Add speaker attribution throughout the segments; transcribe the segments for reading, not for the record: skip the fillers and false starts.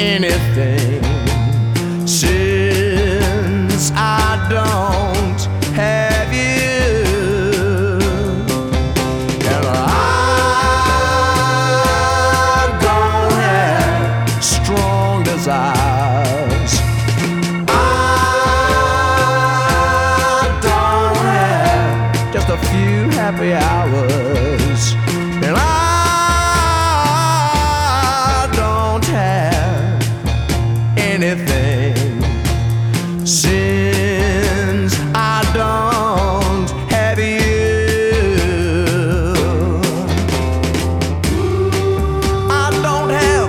Speaker 1: anything since I don't have you. And I don't have strong desires. I don't have just a few happy hours. And I don't have anything since I don't have you. I don't have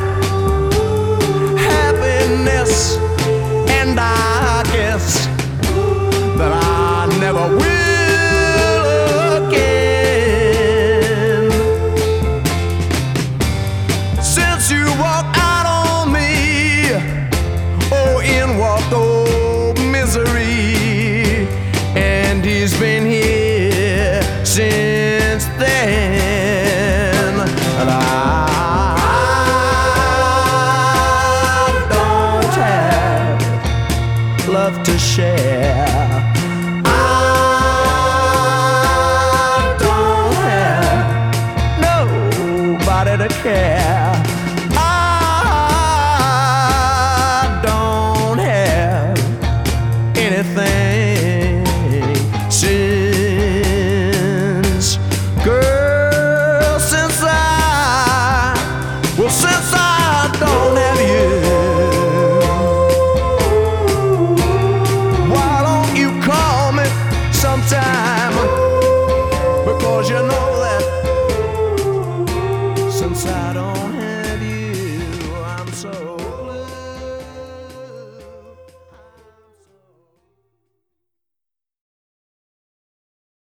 Speaker 1: happiness, and I guess that I never will again. Since you walked out on me, oh, in walked old misery, and he's been here since then. And I don't have love to share. I don't have nobody to care.